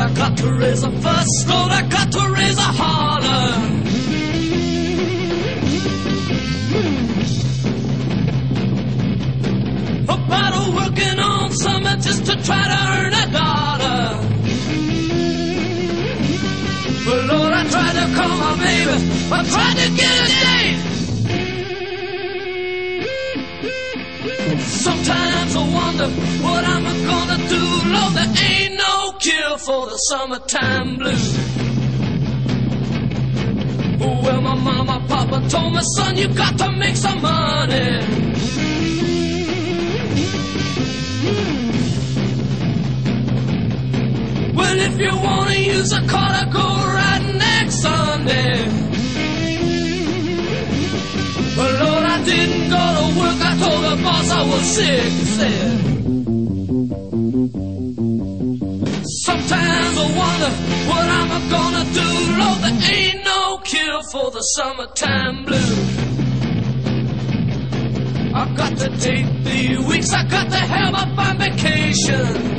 I got to raise a fuss, Lord, I got to raise a holler. About working on summer just to try to earn a dollar. But Lord, I tried to call my baby, I tried to get a date. Sometimes I wonder what I'm gonna do. Lord, there ain't no cure for the summertime blues. Well, my mama, papa told me, son, you got to make some money. Well, if you wanna use a car to go riding next Sunday. Well, Lord, I didn't go to work. I told the boss I was sick. He said, sometimes I wonder what I'm gonna do. Lord, there ain't no cure for the summertime blues. I got to take 3 weeks. I got to have up on vacation.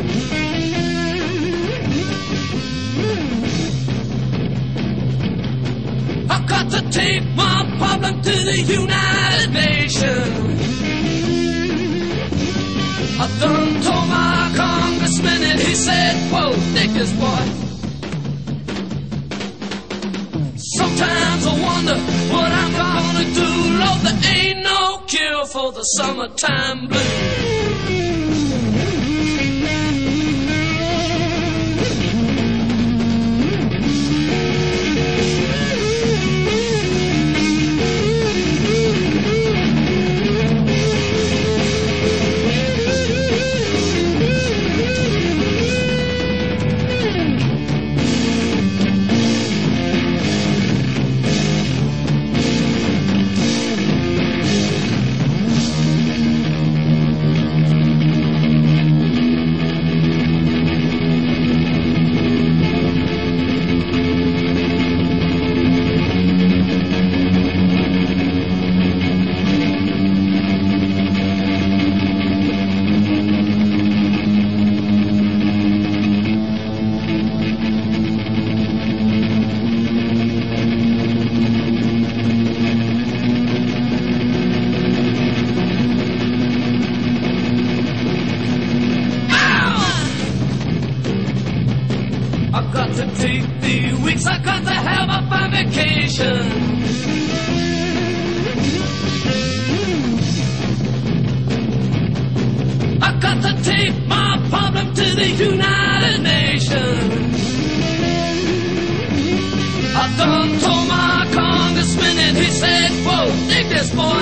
I got to take my problem to the United Nations. I done told my congressman and he said, whoa, take this boy. Sometimes I wonder what I'm gonna do. Lord, there ain't no cure for the summertime blues. I got to take 3 weeks, I got to have up on vacation. I got to take my problem to the United Nations. I done told my congressman and he said, whoa, dig this boy.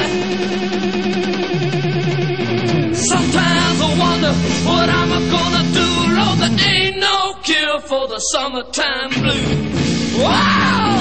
Sometimes I wonder what I'm gonna do. Lord, there ain't no cure for the summertime blues. Wow!